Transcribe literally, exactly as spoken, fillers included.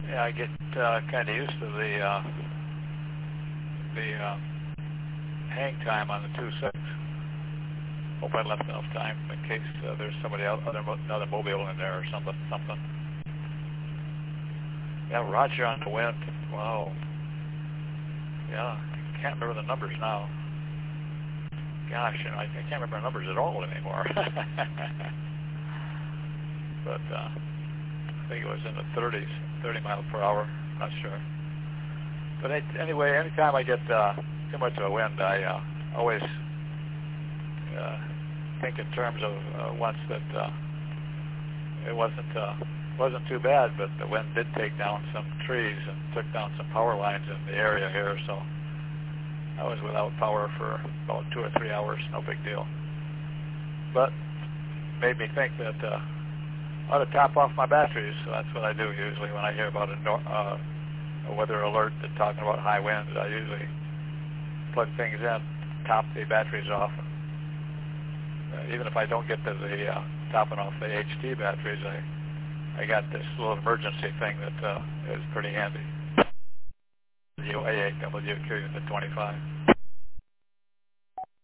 Yeah, I get uh, kind of used to the uh, the uh, hang time on the two six. Hope I left enough time in case uh, there's somebody else, other another mobile in there or something. Something. Yeah, Roger on the wind. Wow. Yeah, I can't remember the numbers now. Gosh, you know, I, I can't remember the numbers at all anymore. But uh, I think it was in the thirties, thirty miles per hour. Not sure. But I, anyway, anytime I get uh, too much of a wind, I uh, always uh, think in terms of uh, once that uh, it wasn't uh, wasn't too bad, but the wind did take down some trees and took down some power lines in the area here. So I was without power for about two or three hours. No big deal. But made me think that uh, I ought to top off my batteries. So that's what I do usually when I hear about a, no- uh, a weather alert that's talking about high winds. I usually plug things in, top the batteries off. Uh, even if I don't get to the uh, topping off the H T batteries, I I got this little emergency thing that uh, is pretty handy. W A eight W Q unit twenty-five.